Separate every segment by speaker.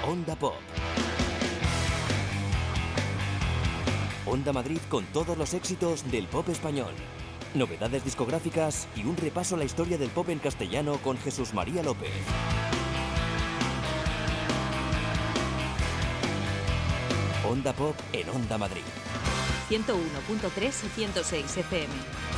Speaker 1: Onda Pop. Onda Madrid con todos los éxitos del pop español. Novedades discográficas y un repaso a la historia del pop en castellano con Jesús María López. Onda Pop en Onda Madrid.
Speaker 2: 101.3 y 106 FM.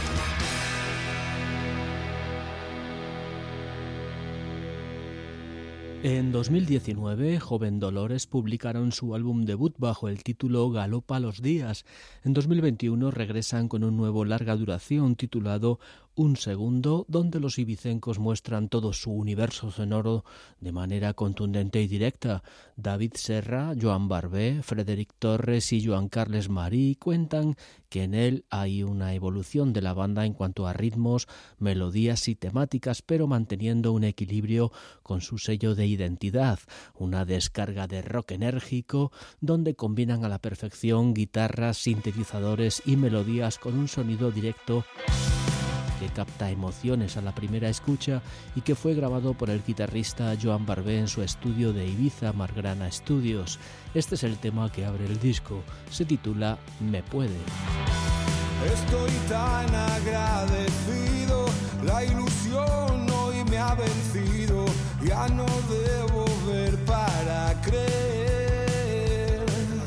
Speaker 3: En 2019, Joven Dolores publicaron su álbum debut bajo el título Galopa los días. En 2021 regresan con un nuevo larga duración titulado Un segundo, donde los ibicencos muestran todo su universo sonoro de manera contundente y directa. David Serra, Joan Barbé, Frederic Torres y Joan Carles Marí cuentan que en él hay una evolución de la banda en cuanto a ritmos, melodías y temáticas, pero manteniendo un equilibrio con su sello de identidad, una descarga de rock enérgico donde combinan a la perfección guitarras, sintetizadores y melodías con un sonido directo que capta emociones a la primera escucha y que fue grabado por el guitarrista Joan Barbé en su estudio de Ibiza, Margrana Studios. Este es el tema que abre el disco, se titula Me Puede.
Speaker 4: Estoy tan agradecido, la ilusión hoy me ha vencido, ya no debo ver para creer.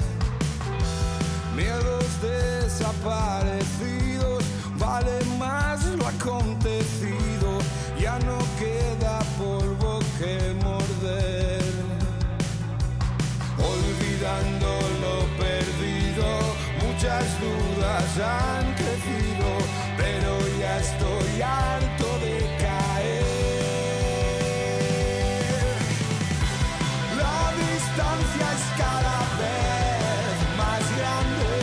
Speaker 4: Miedos desaparecidos, vale más lo acontecido, ya no queda polvo que morder. Olvidando lo perdido, muchas dudas han crecido, pero ya estoy harto de caer. La distancia es cada vez más grande,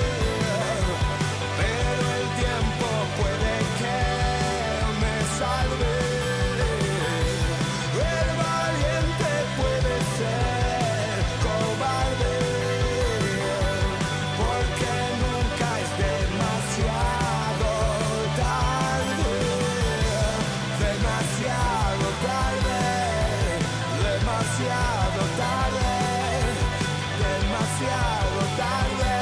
Speaker 4: pero el tiempo puede que me salve. El valiente puede ser cobarde, porque nunca es demasiado tarde, demasiado tarde, demasiado tarde, demasiado tarde.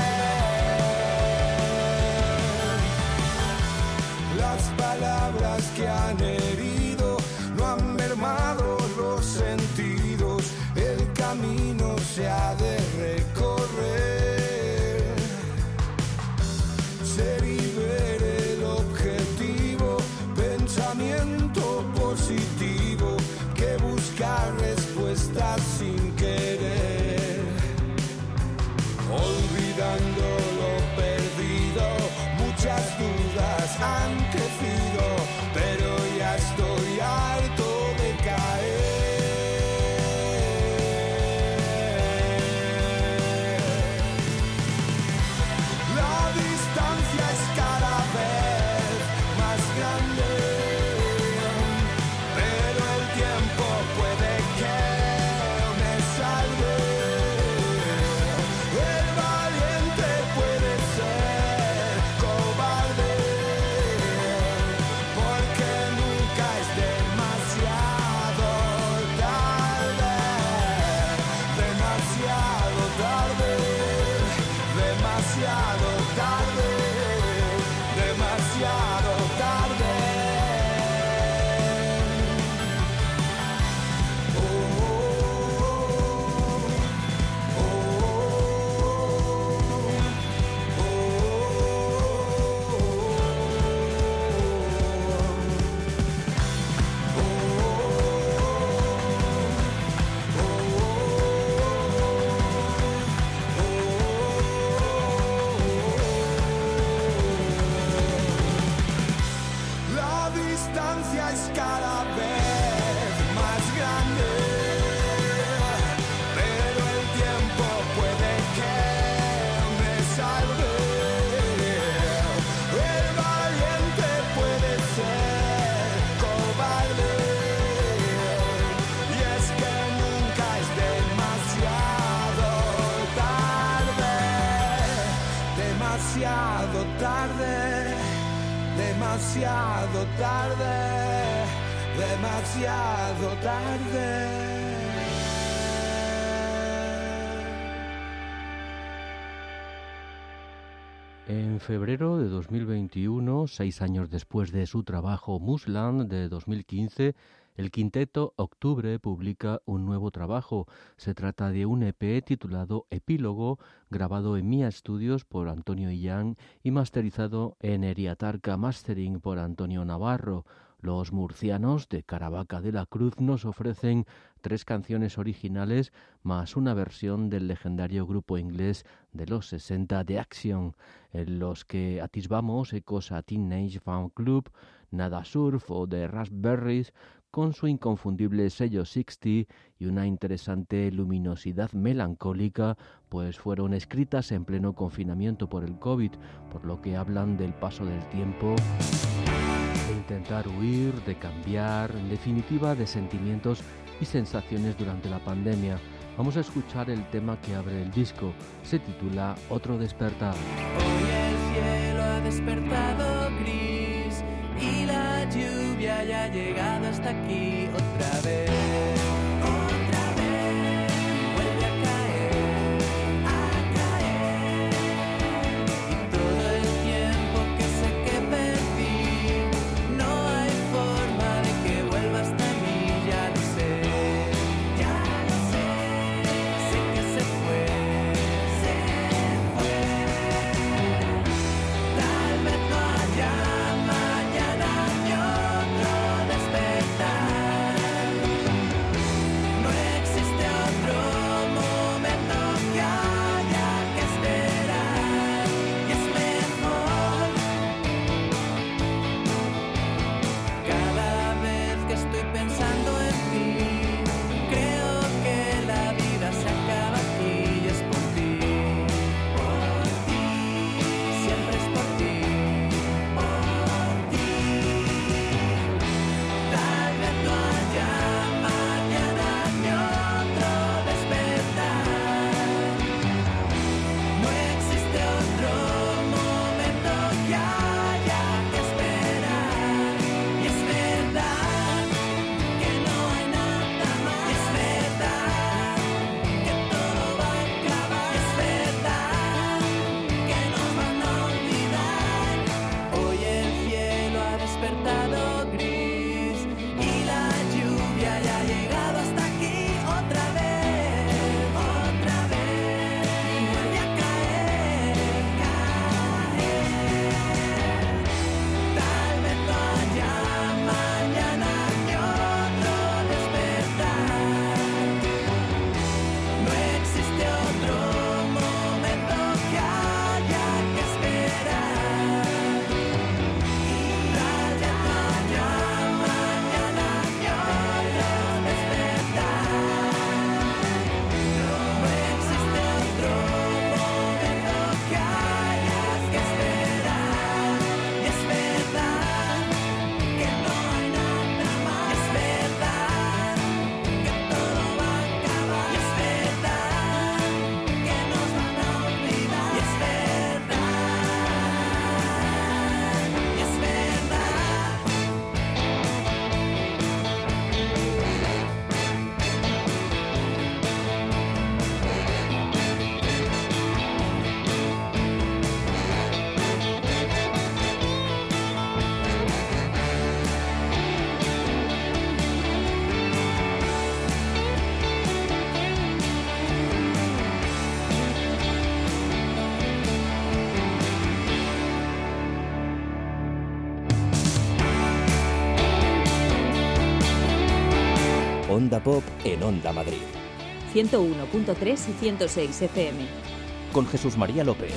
Speaker 4: Las palabras que han herido no han mermado los sentidos, el camino se ha de recorrer. Ser y ver el objetivo, pensamiento positivo, que busca respuestas sin querer. Olvidando lo perdido, muchas dudas han crecido, pero ya estoy harto de caer. La distancia es cada vez más grande, pero el tiempo puede que me salve. El valiente puede ser cobarde, porque nunca es demasiado tarde, demasiado tarde, demasiado tarde, demasiado tarde. La distancia es cada vez más grande, pero el tiempo puede que me salve. El valiente puede ser cobarde, y es que nunca es demasiado tarde, demasiado tarde, demasiado tarde, demasiado tarde.
Speaker 3: En febrero de 2021, 6 años después de su trabajo Musland de 2015, el quinteto Octubre publica un nuevo trabajo. Se trata de un EP titulado Epílogo, grabado en Mia Studios por Antonio Illán y masterizado en Eriatarca Mastering por Antonio Navarro. Los murcianos de Caravaca de la Cruz nos ofrecen 3 canciones originales más una versión del legendario grupo inglés de los 60 The Action, en los que atisbamos ecos a Teenage Fan Club, Nada Surf o The Raspberries, con su inconfundible sello 60 y una interesante luminosidad melancólica, pues fueron escritas en pleno confinamiento por el COVID, por lo que hablan del paso del tiempo, de intentar huir, de cambiar, en definitiva de sentimientos y sensaciones durante la pandemia. Vamos a escuchar el tema que abre el disco. Se titula Otro despertar.
Speaker 5: Hoy el cielo ha despertado gris y la lluvia ya ha llegado hasta aquí otra vez.
Speaker 1: Onda Pop en Onda Madrid.
Speaker 2: 101.3 y 106 FM.
Speaker 1: Con Jesús María López.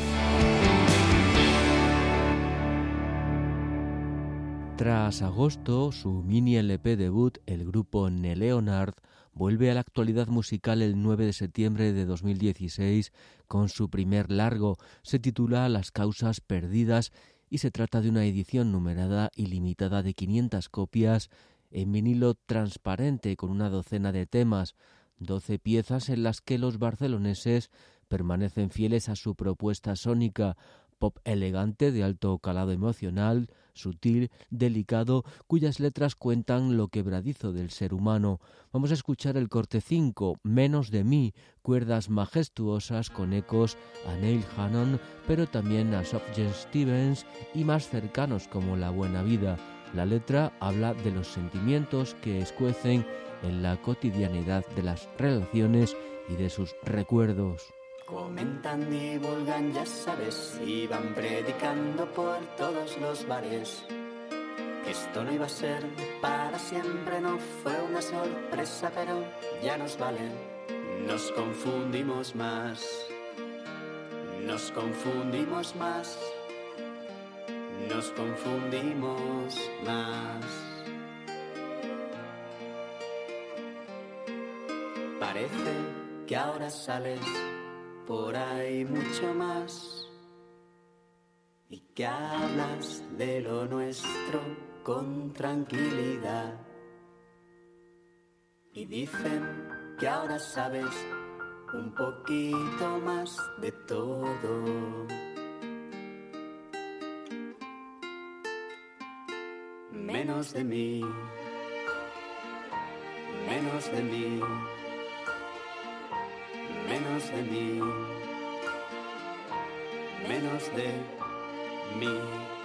Speaker 3: Tras agosto, su mini LP debut, el grupo Neleonard, vuelve a la actualidad musical el 9 de septiembre de 2016 con su primer largo. Se titula Las causas perdidas y se trata de una edición numerada y limitada de 500 copias en vinilo transparente con una docena de temas, 12 piezas en las que los barceloneses permanecen fieles a su propuesta sónica, pop elegante de alto calado emocional, sutil, delicado, cuyas letras cuentan lo quebradizo del ser humano. Vamos a escuchar el corte 5, Menos de mí, cuerdas majestuosas con ecos a Neil Hannon, pero también a Sufjan Stevens y más cercanos como La Buena Vida. La letra habla de los sentimientos que escuecen en la cotidianidad de las relaciones y de sus recuerdos.
Speaker 6: Comentan, divulgan, ya sabes, y van predicando por todos los bares. Esto no iba a ser para siempre, no fue una sorpresa, pero ya nos vale. Nos confundimos más, nos confundimos más, nos confundimos más. Parece que ahora sales por ahí mucho más y que hablas de lo nuestro con tranquilidad. Y dicen que ahora sabes un poquito más de todo. Menos de mí, menos de mí, menos de mí, menos de mí.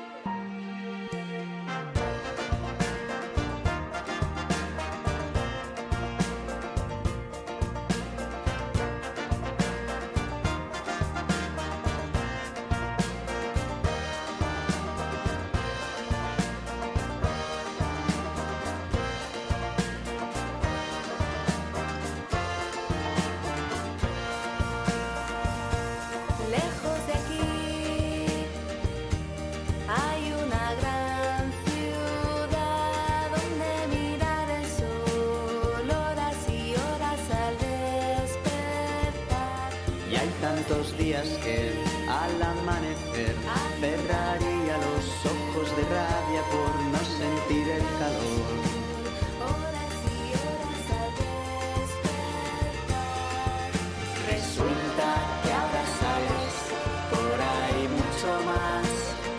Speaker 7: Lejos de aquí hay una gran ciudad donde mirar el sol horas y horas al despertar.
Speaker 6: Y hay tantos días que al amanecer cerraría los ojos de rabia por no sentir el calor.
Speaker 7: Horas y horas al despertar.
Speaker 6: Resulta que ahora sabes por ahí mucho más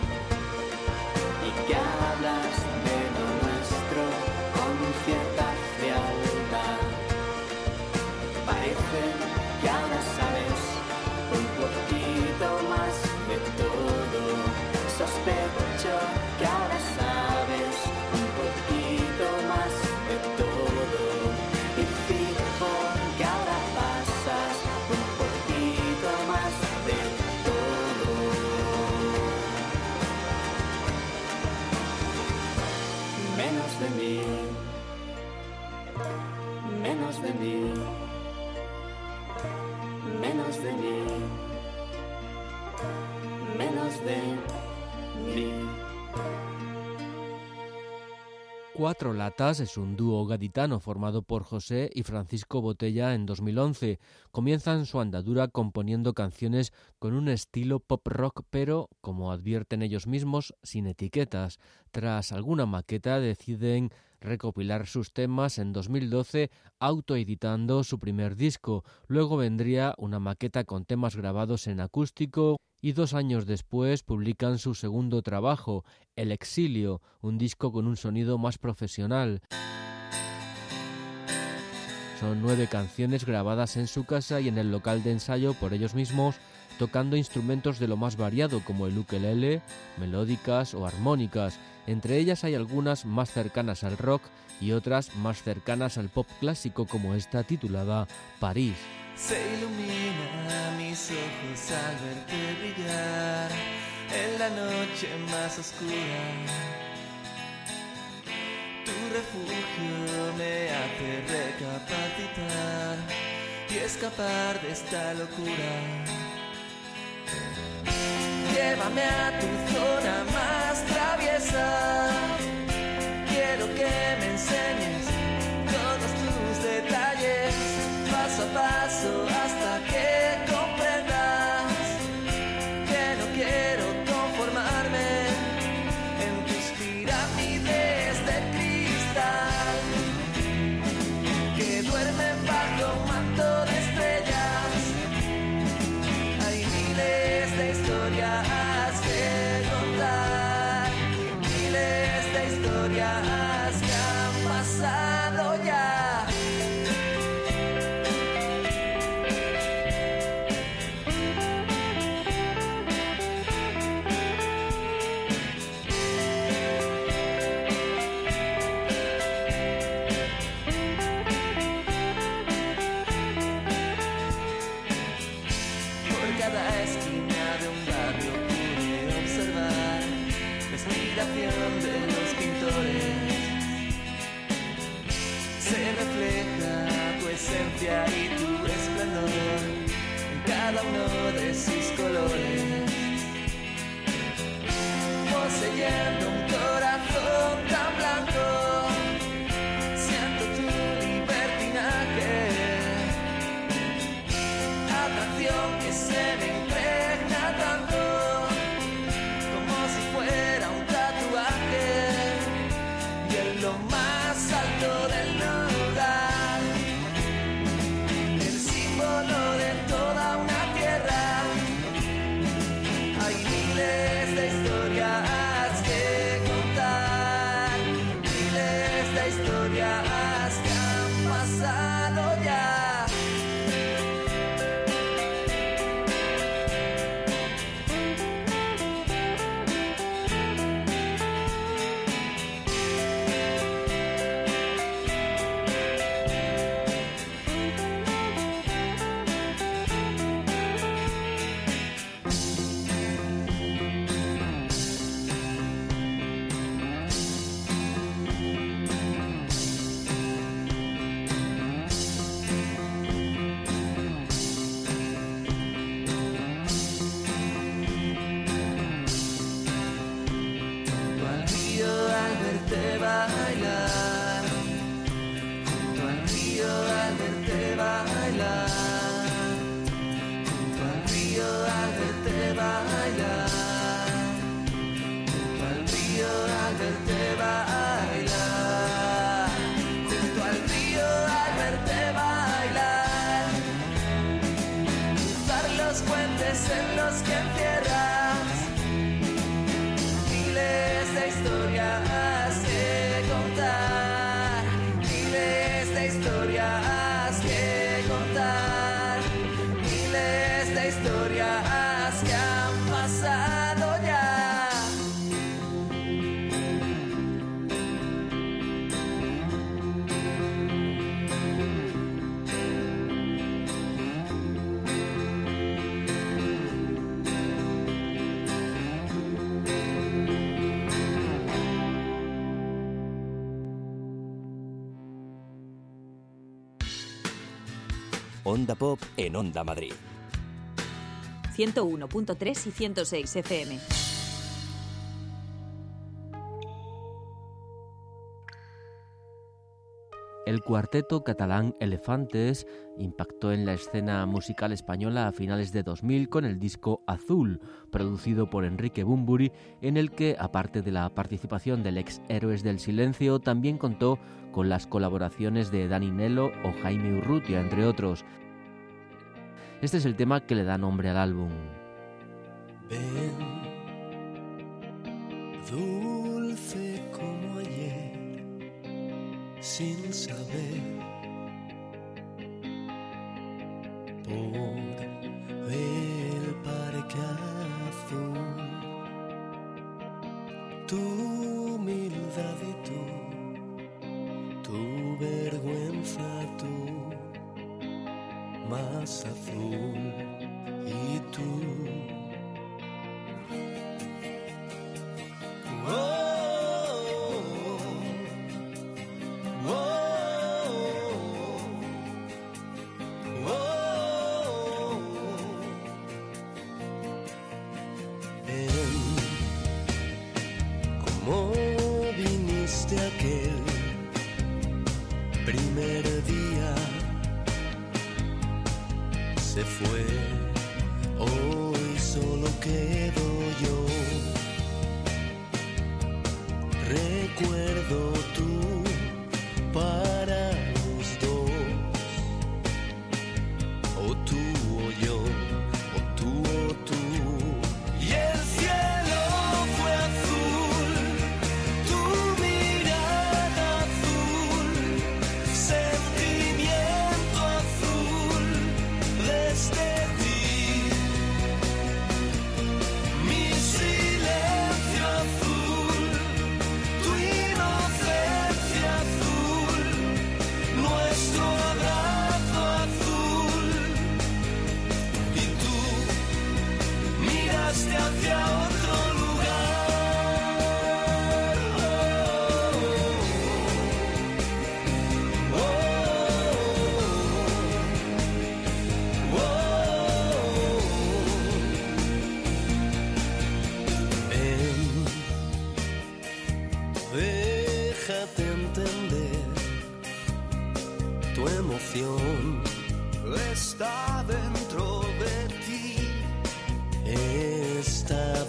Speaker 6: y que hablas de lo nuestro con cierta frialdad. Parece que ahora sabes un poquito más de todo. Sospecho que ahora sabes un poquito más de todo. Y fijo que ahora pasas un poquito más de todo. Menos de mí, menos de mí, menos de mí, menos de mí.
Speaker 3: Cuatro Latas es un dúo gaditano formado por José y Francisco Botella en 2011. Comienzan su andadura componiendo canciones con un estilo pop rock, pero, como advierten ellos mismos, sin etiquetas. Tras alguna maqueta deciden recopilar sus temas en 2012, autoeditando su primer disco. Luego vendría una maqueta con temas grabados en acústico y 2 años después publican su segundo trabajo, El Exilio, un disco con un sonido más profesional. Son 9 canciones grabadas en su casa y en el local de ensayo por ellos mismos, tocando instrumentos de lo más variado como el ukelele, melódicas o armónicas. Entre ellas hay algunas más cercanas al rock y otras más cercanas al pop clásico, como esta titulada París.
Speaker 5: Se ilumina mis ojos al verte brillar en la noche más oscura. Tu refugio me hace recapacitar y escapar de esta locura. Llévame a tu zona más traviesa. Quiero que me enseñes todos tus detalles, paso a paso hasta que comprendas que no quiero conformarme en tus pirámides de cristal que duermen bajo un manto de estrellas. Hay miles de historias inspiración de los pintores. Se refleja tu esencia y tu esplendor en cada uno de sus colores, poseyendo un corazón tan blanco. Siento tu libertinaje, atracción que se me impregna tanto, como si fuera un tatuaje, y en lo más alto del lugar, el símbolo de toda una tierra. Hay miles de historias que contar, miles de historias que han pasado ya. En los que encierras miles de historias que contar, miles de historias que contar, miles de historias que han pasado ya.
Speaker 1: Onda Pop en Onda Madrid.
Speaker 2: 101.3 y 106 FM.
Speaker 3: El cuarteto catalán Elefantes impactó en la escena musical española a finales de 2000 con el disco Azul, producido por Enrique Bunbury, en el que, aparte de la participación del ex Héroes del Silencio, también contó con las colaboraciones de Dani Nelo o Jaime Urrutia, entre otros. Este es el tema que le da nombre al álbum.
Speaker 4: Ven, dulce como ayer, sin saber, por el parque azul, tu humildad y tu vergüenza, tú más azul y tú. ¿Cómo viniste aquel primer día? Se fue, hoy solo quedo yo. Recuerdo tú para los dos, o tú o yo, o tú o tú. Y el cielo fue azul, tu mirada azul, sentimiento azul desde ti.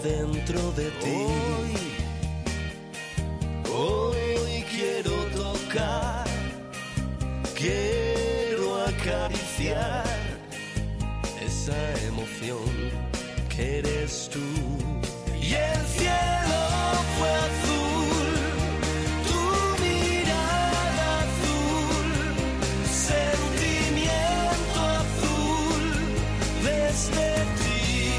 Speaker 8: dentro de ti. Hoy quiero tocar, quiero acariciar esa emoción que eres tú. Y el cielo fue azul, tu mirada azul, sentimiento azul desde ti.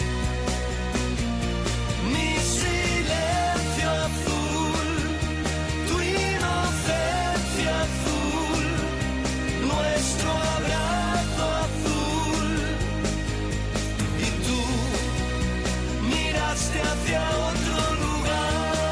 Speaker 8: Mi silencio azul, tu inocencia azul, nuestro abrazo azul. Y tú miraste hacia otro lugar.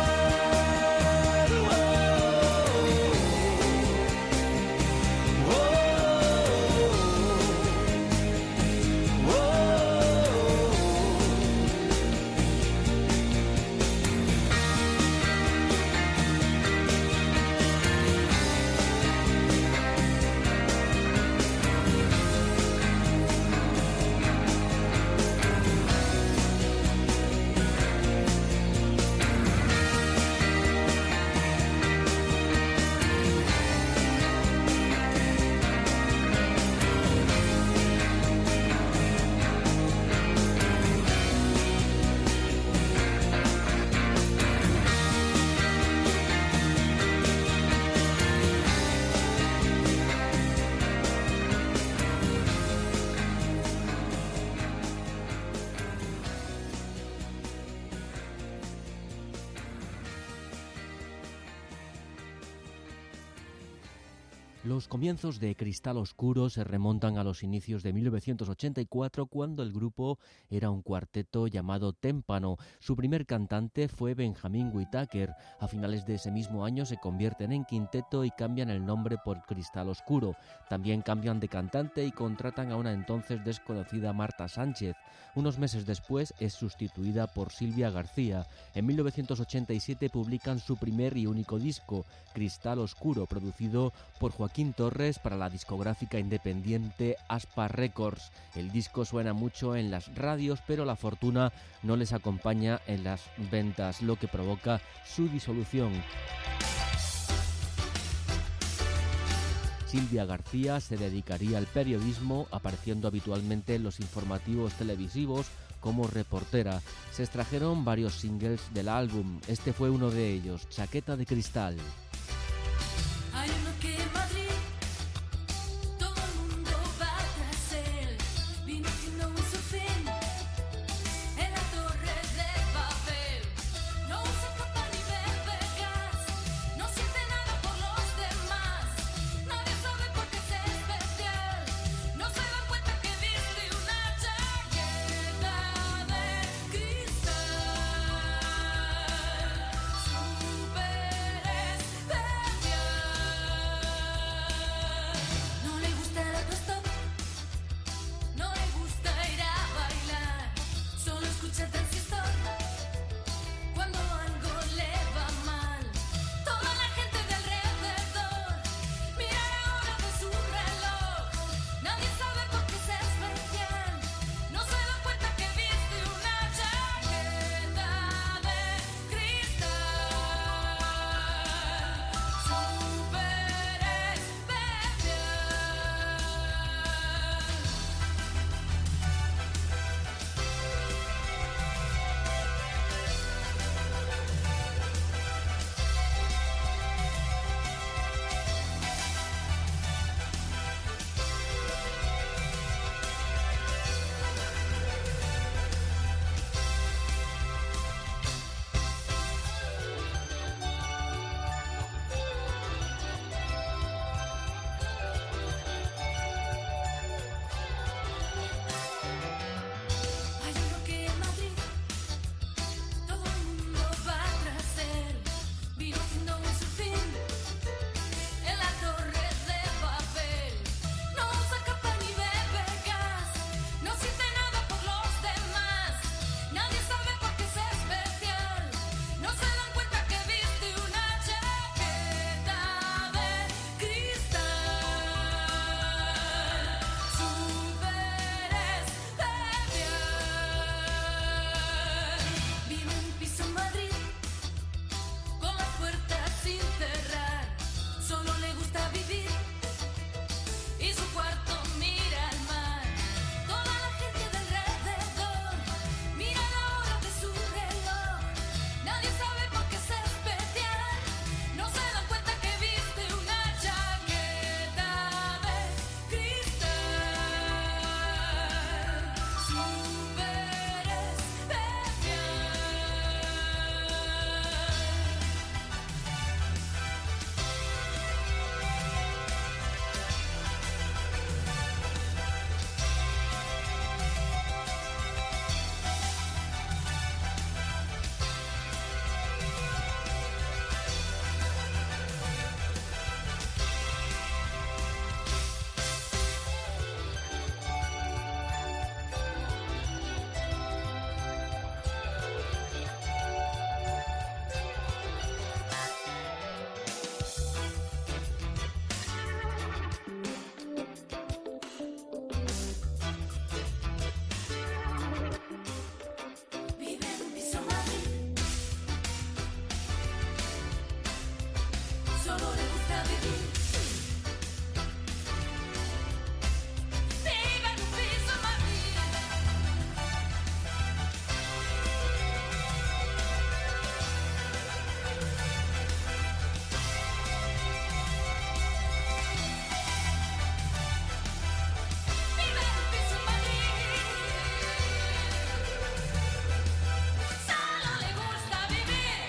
Speaker 3: Los comienzos de Cristal Oscuro se remontan a los inicios de 1984, cuando el grupo era un cuarteto llamado Témpano. Su primer cantante fue Benjamin Whittaker. A finales de ese mismo año se convierten en quinteto y cambian el nombre por Cristal Oscuro. También cambian de cantante y contratan a una entonces desconocida Marta Sánchez. Unos meses después es sustituida por Silvia García. En 1987 publican su primer y único disco, Cristal Oscuro, producido por Joaquín Torres para la discográfica independiente Aspa Records. El disco suena mucho en las radios, pero la fortuna no les acompaña en las ventas, lo que provoca su disolución. Silvia García se dedicaría al periodismo, apareciendo habitualmente en los informativos televisivos como reportera. Se extrajeron varios singles del álbum. Este fue uno de ellos, Chaqueta de Cristal.
Speaker 7: Hay uno que en Madrid todo el mundo va tras él. Vino haciendo un surfing en la torre de Babel. No usa capa ni bebe gas, no siente nada por los demás. Nadie sabe por qué es especial, no se dan cuenta que viste una chaqueta de cristal. Súper especial. vivir. Viva en un piso en Madrid. Viva en un piso en Madrid. Solo le gusta vivir.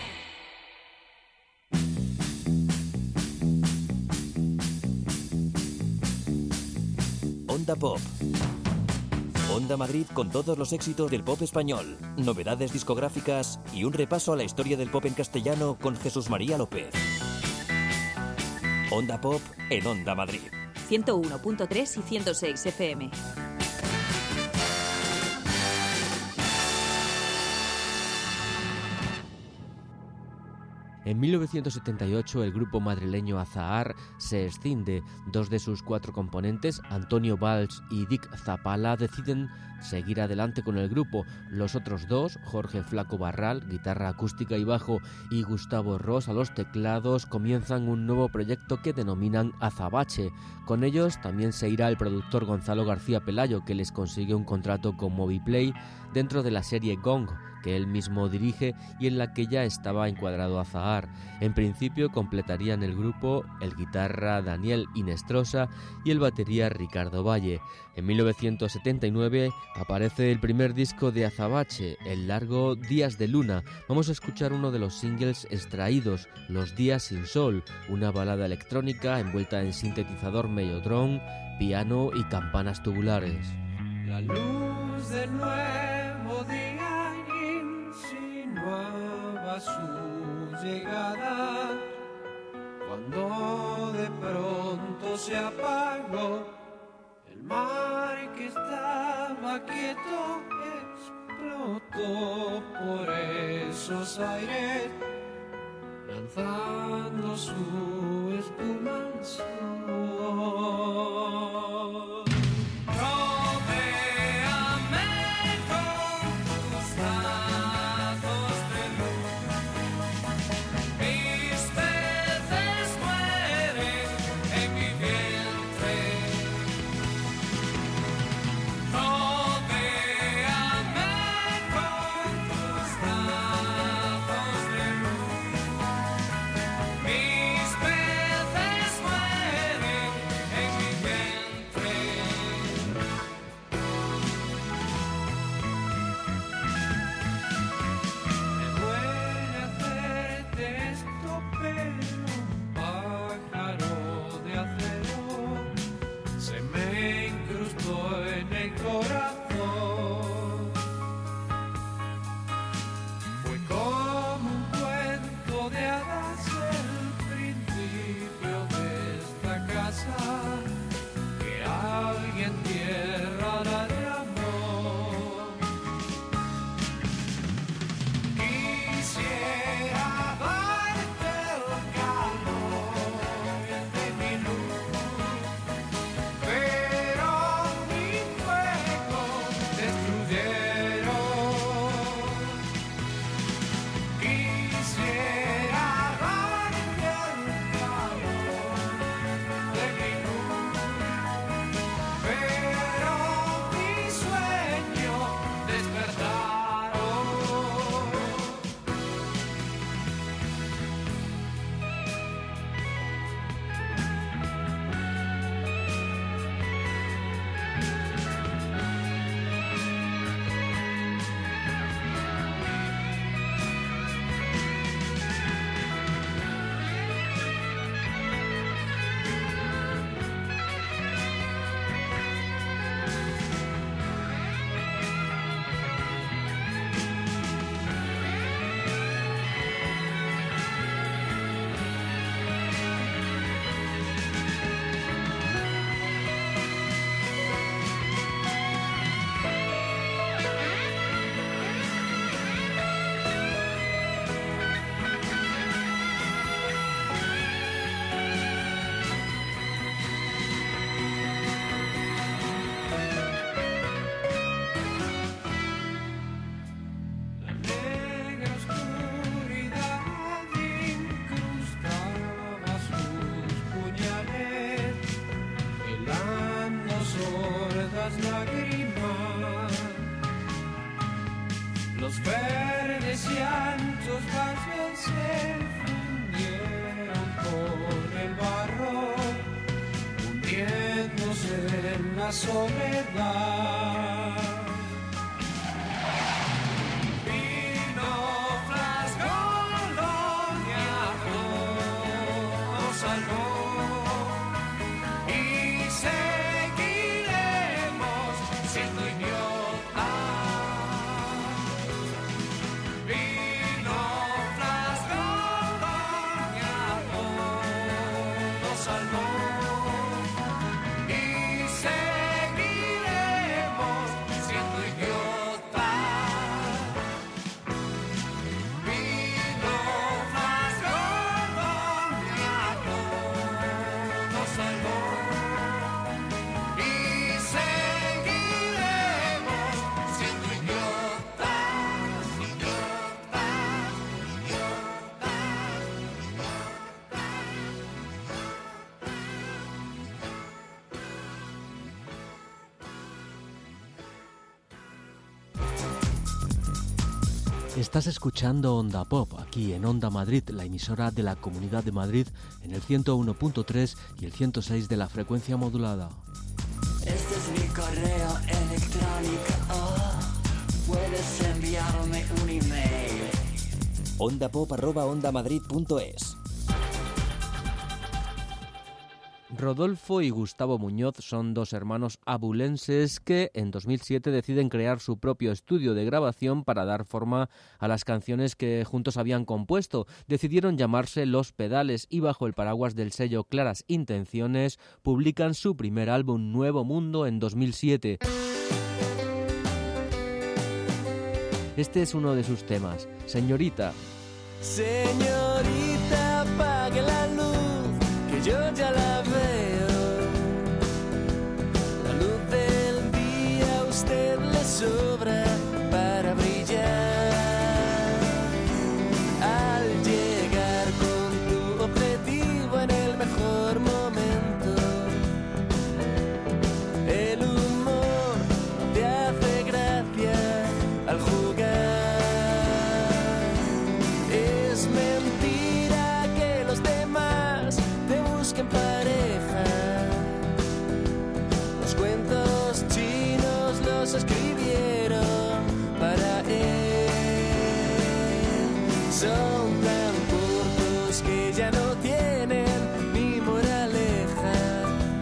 Speaker 1: Onda Pop. Onda Madrid con todos los éxitos del pop español, novedades discográficas y un repaso a la historia del pop en castellano con Jesús María López. Onda Pop en Onda Madrid.
Speaker 2: 101.3 y 106 FM.
Speaker 3: En 1978 el grupo madrileño Azahar se escinde. Dos de sus 4 componentes, Antonio Valls y Dick Zapala, deciden seguir adelante con el grupo. Los otros 2, Jorge Flaco Barral, guitarra acústica y bajo, y Gustavo Ros a los teclados, comienzan un nuevo proyecto que denominan Azabache. Con ellos también se irá el productor Gonzalo García Pelayo, que les consigue un contrato con Moviplay dentro de la serie Gong, que él mismo dirige y en la que ya estaba encuadrado Azahar. En principio completarían el grupo el guitarra Daniel Inestrosa y el batería Ricardo Valle. En 1979 aparece el primer disco de Azabache, el largo Días de Luna. Vamos a escuchar uno de los singles extraídos, Los Días Sin Sol, una balada electrónica envuelta en sintetizador Mellotron, piano y campanas tubulares.
Speaker 5: La luz de nuevo día insinuaba su llegada, cuando de pronto se apagó el mar que estaba quieto, explotó por esos aires, lanzando su espuma al sol. Rodéame con tus lazos de luz, mis peces mueren en mi vientre. Rodéame con tus lazos de luz, mis peces mueren en mi vientre.
Speaker 4: la soledad. Vino Flasgolonia nos salvó y seguiremos siendo idiotas. Vino Flasgolonia nos salvó.
Speaker 3: Estás escuchando Onda Pop, aquí en Onda Madrid, la emisora de la Comunidad de Madrid, en el 101.3 y el 106 de la frecuencia modulada.
Speaker 6: Este es mi correo electrónico, puedes enviarme un email.
Speaker 1: ondapop@ondamadrid.es.
Speaker 3: Rodolfo y Gustavo Muñoz son dos hermanos abulenses que en 2007 deciden crear su propio estudio de grabación para dar forma a las canciones que juntos habían compuesto. Decidieron llamarse Los Pedales y bajo el paraguas del sello Claras Intenciones publican su primer álbum Nuevo Mundo en 2007. Este es uno de sus temas, Señorita.
Speaker 5: Señorita, apague la luz, que yo ya la veo. La luz del día a usted le sobra para brillar. Al llegar con tu objetivo en el mejor momento, el humor no te hace gracia al jugar. Es mentira que los demás te busquen pareja. Los cuentos chinos los escribieron para él. Son tan cortos que ya no tienen ni moraleja.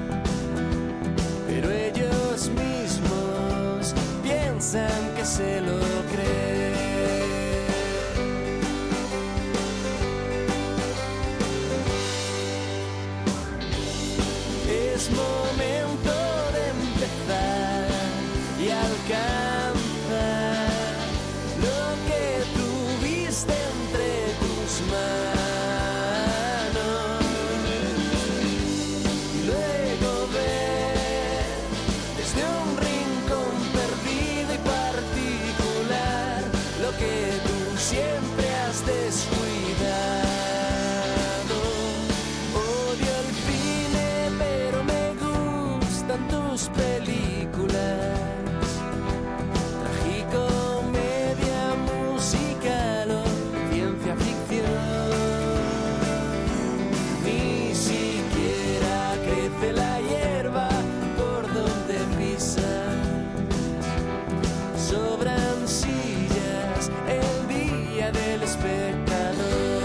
Speaker 5: Pero ellos mismos piensan que se lo creen. Es momento de empezar y alcanzar lo que tuviste entre tus manos. Y luego ver desde un rincón perdido y particular lo que tú siempre has descuidado. Odio el cine, pero me gustan tus películas. Tragicomedia, musical o ciencia ficción. Ni siquiera crece la hierba por donde pisan. Sobran sillas el día del espectador.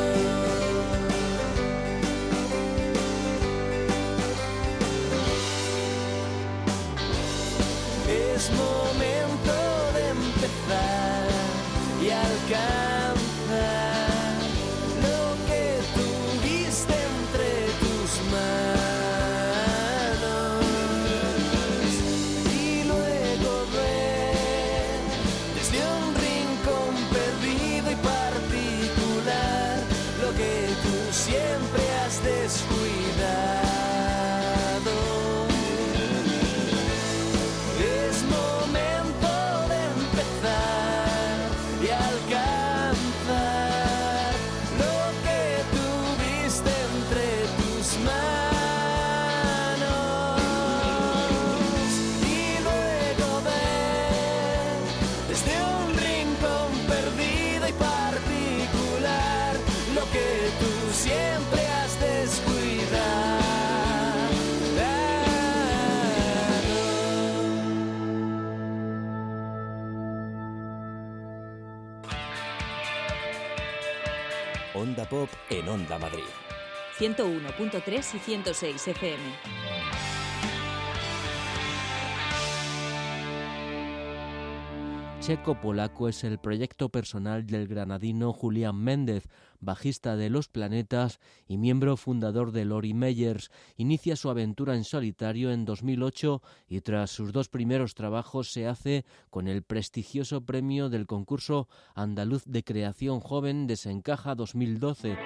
Speaker 5: Es momento de empezar y alcanzar lo que tuviste entre tus manos. Y luego ver desde un rincón perdido y particular lo que tú siempre has descuidado. Es momento de empezar y alcanzar lo que tuviste entre tus manos. Y luego ver desde un rincón perdido y particular lo que tú siempre has descuidado.
Speaker 1: Onda Pop en Onda Madrid.
Speaker 2: 101.3 y 106 FM.
Speaker 3: Checo Polaco es el proyecto personal del granadino Julián Méndez, bajista de Los Planetas y miembro fundador de Lori Meyers. Inicia su aventura en solitario en 2008 y tras sus 2 primeros trabajos se hace con el prestigioso premio del concurso andaluz de creación joven Desencaja 2012.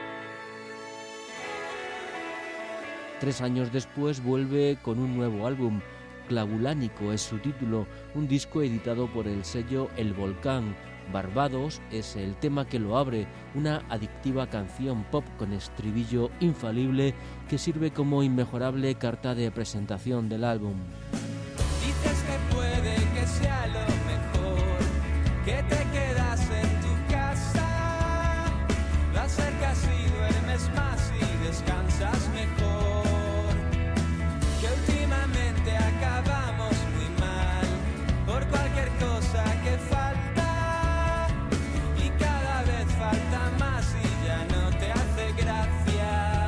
Speaker 3: 3 años después vuelve con un nuevo álbum. Clavulánico es su título, un disco editado por el sello El Volcán. Barbados es el tema que lo abre, una adictiva canción pop con estribillo infalible que sirve como inmejorable carta de presentación del álbum.
Speaker 5: Dices que puede que sea lo mejor, que te quedas en tu casa, lo acercas y duermes más y descansas mejor, que últimamente acabamos muy mal por cualquier cosa que falta y cada vez falta más y ya no te hace gracia.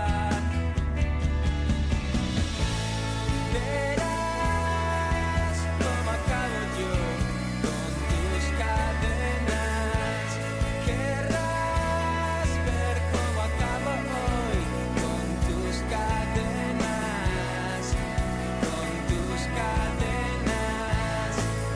Speaker 5: Verás cómo acabo yo con tus cadenas, querrás ver cómo acabo hoy con tus cadenas, con tus cadenas,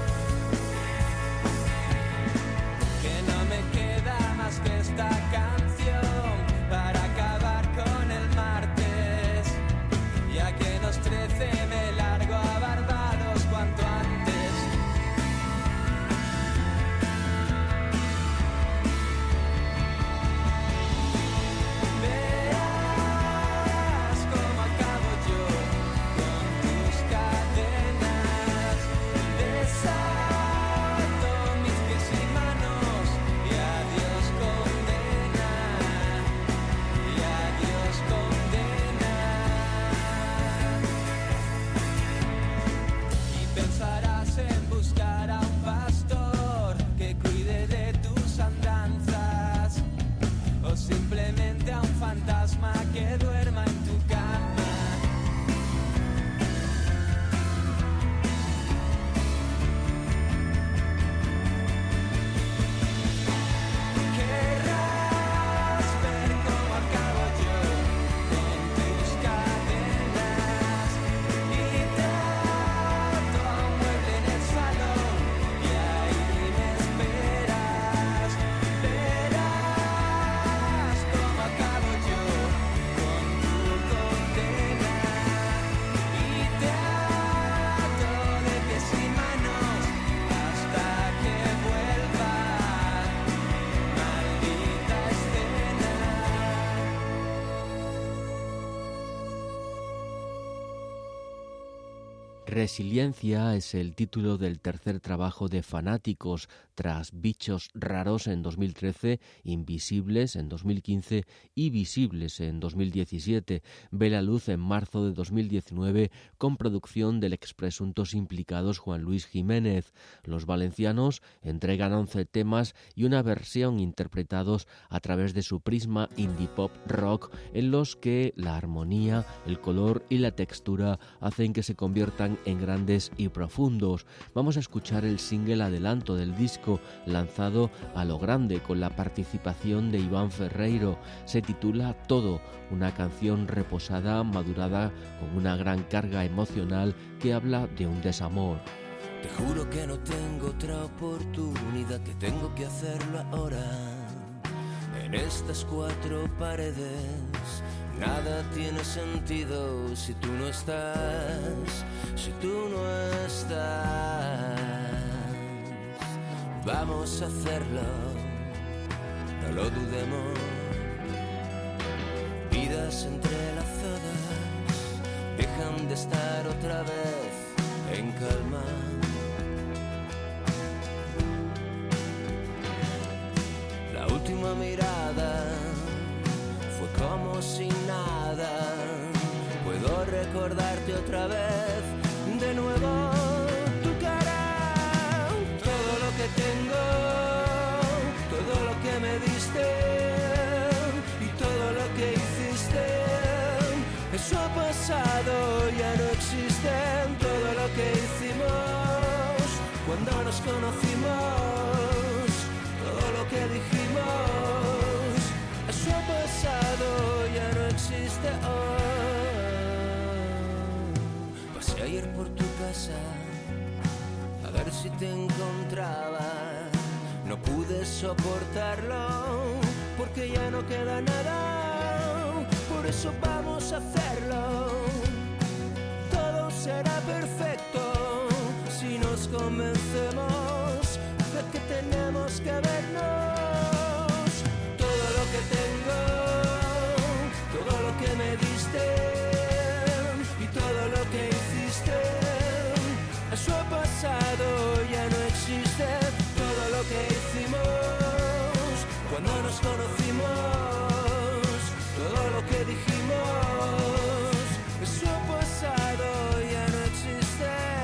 Speaker 5: que no me queda más que esta canción para acabar con el martes, ya que los 13 me largo a Barbados cuanto antes. Verás cómo acabo yo con tus cadenas, desato mis pies y manos y adiós condena, y adiós condena. Y pensarás en buscar a un pastor que cuide de tus andanzas, o simplemente a un fantasma que duerma en tu cama. Querrás ver cómo acabo yo con tus cadenas y trato a un mueble en el salón y ahí me esperas. Verás cómo acabo yo con tu condena y te ato de pies y manos hasta que vuelva. Maldita escena.
Speaker 3: Resiliencia es el título del tercer trabajo de Fanáticos, tras Bichos Raros en 2013, Invisibles en 2015 y Visibles en 2017. Ve la luz en marzo de 2019 con producción del expresuntos implicados Juan Luis Jiménez. Los valencianos entregan 11 temas y una versión interpretados a través de su prisma indie pop rock, en los que la armonía, el color y la textura hacen que se conviertan en grandes y profundos. Vamos a escuchar el single adelanto del disco, lanzado a lo grande con la participación de Iván Ferreiro. Se titula Todo, una canción reposada, madurada, con una gran carga emocional que habla de un desamor.
Speaker 8: Te juro que no tengo otra oportunidad, que tengo que hacerlo ahora. En estas 4 paredes nada tiene sentido si tú no estás, si tú no estás. Vamos a hacerlo, no lo dudemos. Vidas entrelazadas dejan de estar otra vez en calma. La última mirada fue como si nada. Puedo recordarte otra vez de nuevo tu cara. Todo lo que tengo, todo lo que me diste, por tu casa a ver si te encontraba. No pude soportarlo porque ya no queda nada. Por eso vamos a hacerlo. Todo será perfecto si nos convencemos de que tenemos que vernos. Todo lo que tengo, todo lo que me diste y todo lo que hiciste, eso ha pasado, ya no existe. Todo lo que hicimos cuando nos conocimos, todo lo que dijimos, eso ha pasado, ya no existe.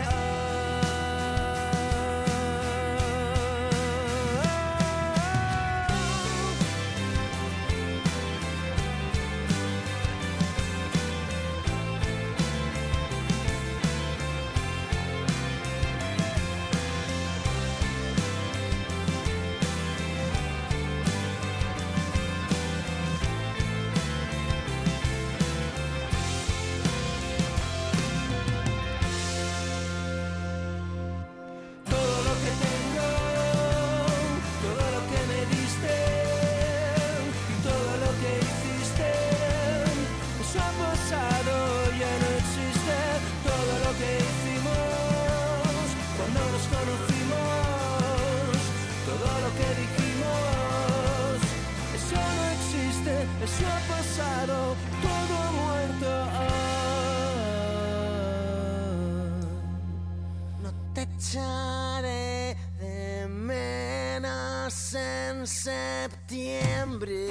Speaker 8: Eso ha pasado, todo ha muerto. No te echaré de menos en septiembre.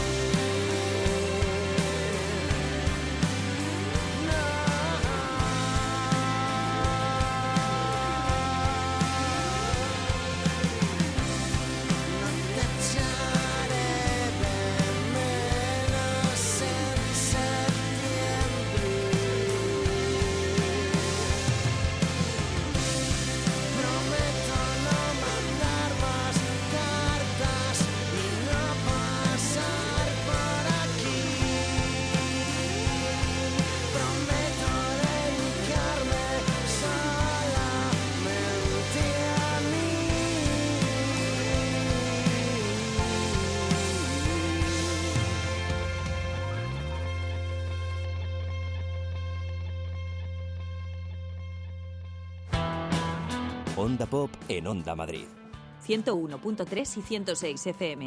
Speaker 1: Onda Pop en Onda Madrid.
Speaker 2: 101.3 y 106 FM.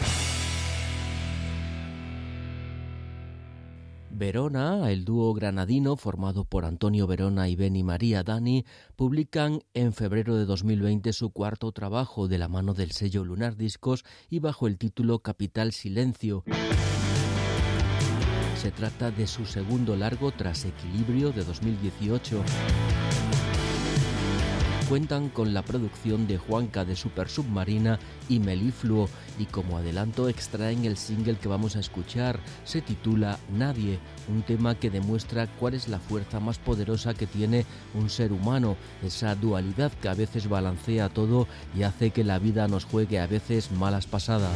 Speaker 3: Verona, el dúo granadino formado por Antonio Verona y Beni María Dani, publican en febrero de 2020 su cuarto trabajo de la mano del sello Lunar Discos y bajo el título Capital Silencio. Se trata de su segundo largo tras Equilibrio de 2018. Cuentan con la producción de Juanca de Super Submarina y Melifluo y como adelanto extraen el single que vamos a escuchar. Se titula Nadie, un tema que demuestra cuál es la fuerza más poderosa que tiene un ser humano, esa dualidad que a veces balancea todo y hace que la vida nos juegue a veces malas pasadas.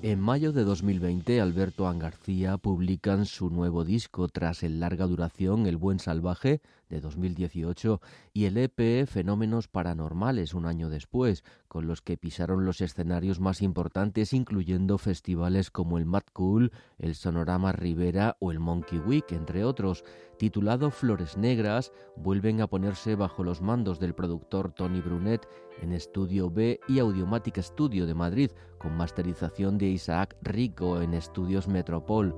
Speaker 3: En mayo de 2020, Alberto Angarcía publican su nuevo disco tras el larga duración El Buen Salvaje, de 2018, y el EP Fenómenos Paranormales, un año después, con los que pisaron los escenarios más importantes, incluyendo festivales como el Mad Cool, el Sonorama Rivera o el Monkey Week, entre otros. Titulado Flores Negras, vuelven a ponerse bajo los mandos del productor Tony Brunet en Estudio B y Audiomatic Studio de Madrid, con masterización de Isaac Rico en Estudios Metropol.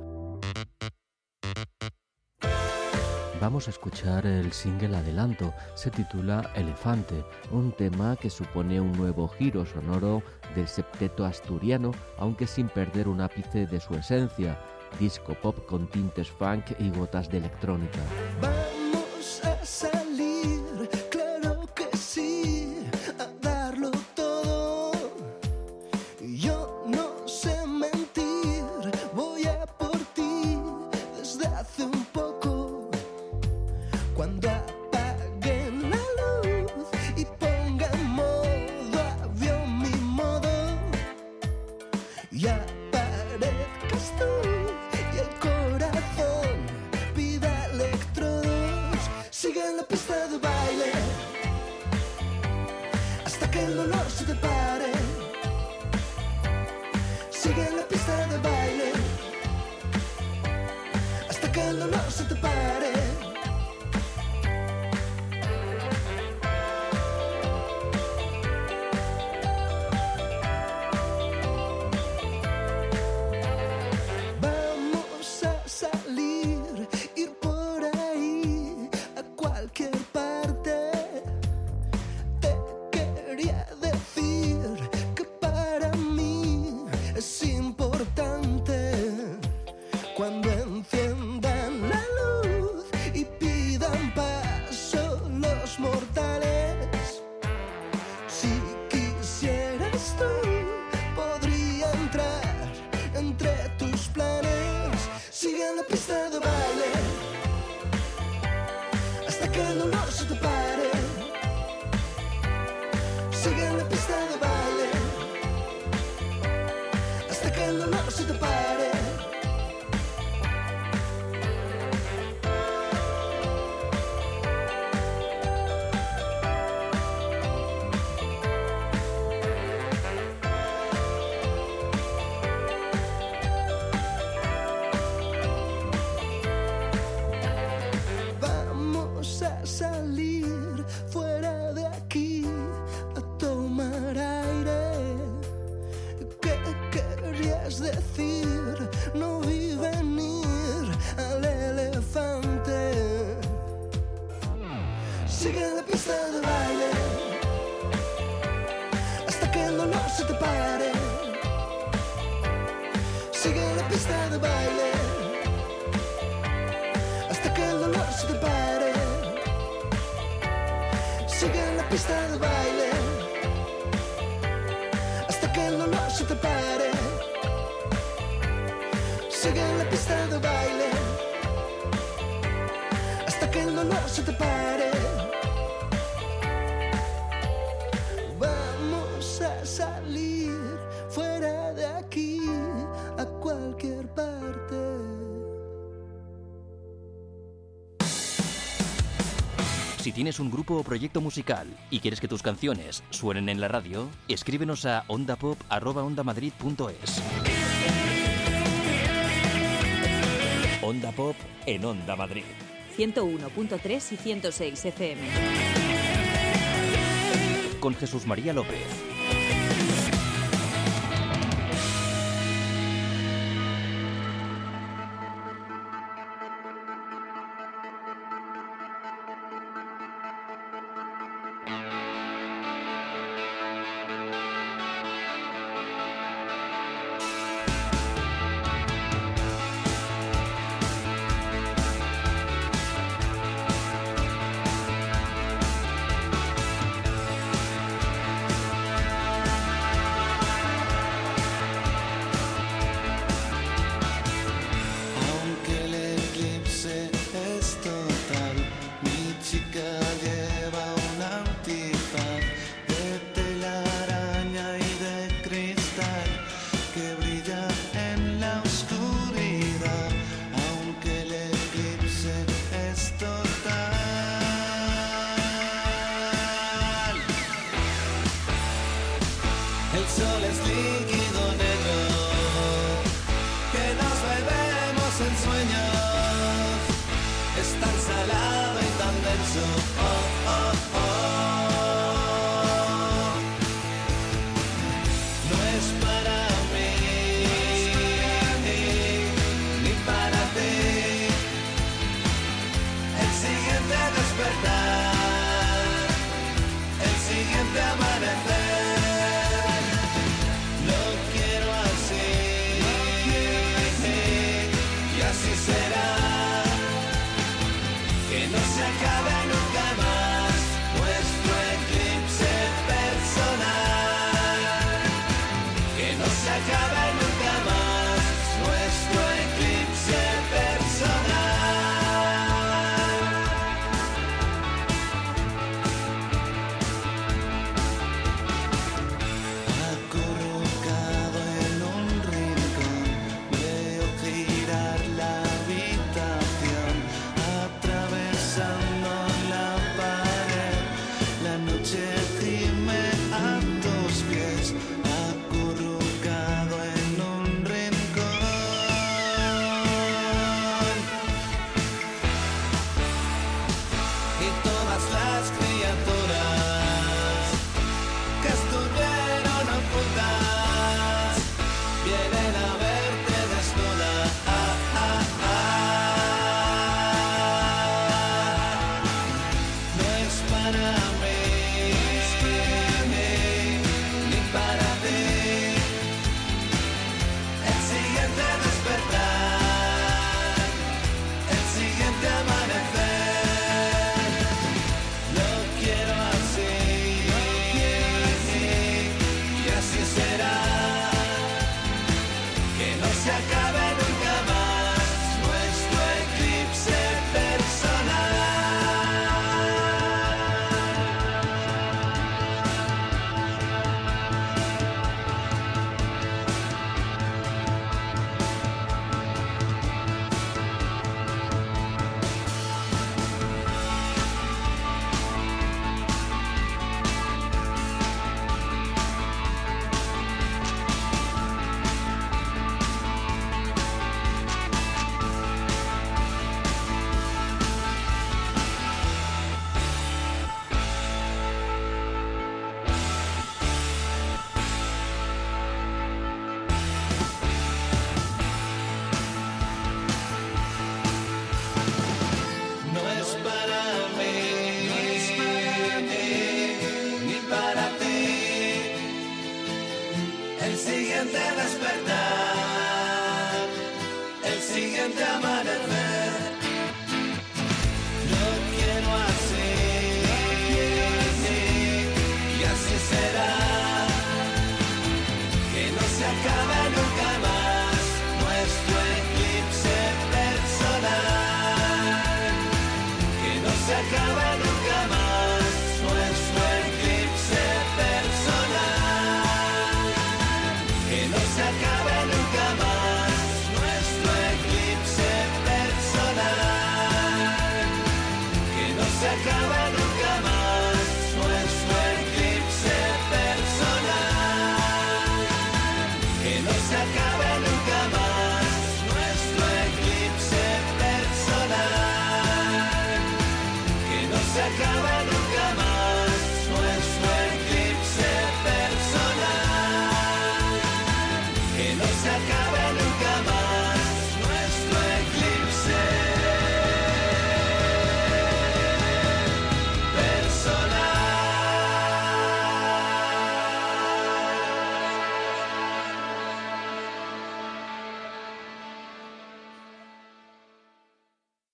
Speaker 3: Vamos a escuchar el single adelanto, se titula Elefante, un tema que supone un nuevo giro sonoro del septeto asturiano, aunque sin perder un ápice de su esencia, disco pop con tintes funk y gotas de electrónica.
Speaker 4: Vamos a salir, claro que sí, a darlo todo. Yo no sé mentir, voy a por ti desde hace un poco. Cuando apaguen la luz y ponga en modo avión mi modo, y aparezcas tú y el corazón pida electrodos. Sigue en la pista de baile hasta que el dolor se te pare. Sigue en la pista de baile hasta que el dolor se te pare. Vamos a salir, ir por ahí a cualquier parte. Te quería decir que para mí es importante cuando enciendan la luz y pidan paso los mortales. Si quisieras tú, podría entrar entre tus planes. Sigue en la pista de baile hasta que el dolor se te pare. Sigue en la pista de baile hasta que el dolor se te pare. Vamos a salir fuera de aquí a tomar aire. ¿Qué querías decir? No vi venir al elefante. Sigue en la pista de baile hasta que el dolor se te pare. Sigue en la pista de baile hasta que el dolor se te pare. Sigue en la pista de baile hasta que el dolor se te pare. Sigue en la pista de baile hasta que el dolor se te pare. Vamos a salir fuera de aquí a cualquier parte.
Speaker 1: Si tienes un grupo o proyecto musical y quieres que tus canciones suenen en la radio, escríbenos a ondapop@ondamadrid.es. Onda Pop en Onda Madrid.
Speaker 2: 101.3 y 106 FM.
Speaker 1: Con Jesús María López.
Speaker 8: en sueños, es tan salado y tan denso. Oh, oh, oh. No es para mí, ni para ti. El siguiente despertar, el siguiente amanecer, lo quiero así, y así será. Que no se acabe nunca más nuestro eclipse personal. Que no se acabe nunca más nuestro eclipse personal. Acurrucado en un rincón, veo girar la habitación, atravesando la pared. La noche gime a tus pies, acurrucado en un rincón. Y todas las criaturas que estuvieron ocultas vienen a verte desnuda. No es para mí, ni para ti. El siguiente despertar, el siguiente amanecer, lo quiero así, y así será. Que no se acabe nunca más nuestro eclipse personal. No es para mí, ni para ti. El siguiente despertar, el siguiente amanecer,